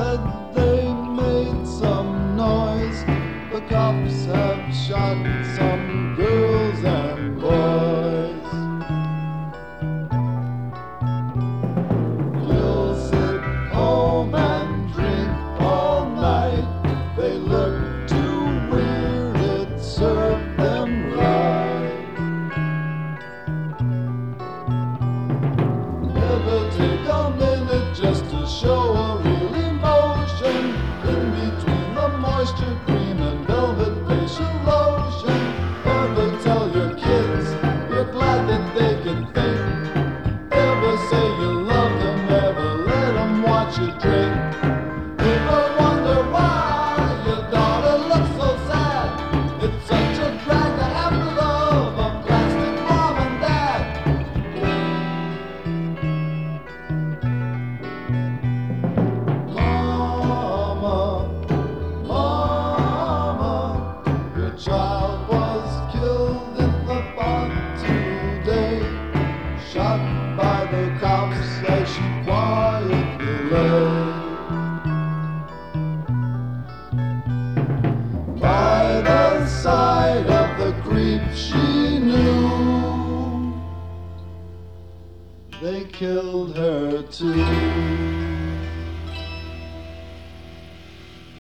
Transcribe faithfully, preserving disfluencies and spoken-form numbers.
said they made some noise. The cops have shot some girls and boys. You'll sit home and drink all night. They look too weird, it served them right. Never take a minute just to show a real emotion. In between the moisture cream and velvet facial lotion. Ever tell your kids you're glad that they can think. Ever say you love them, ever let them watch you drink. Ever wonder why your daughter looks so sad. It's such a drag to have to love a plastic mom and dad. Mama, Mama, your child was killed in the barn today. Shot by the cops as she quietly lay. By the side of the creep she knew, they killed her too.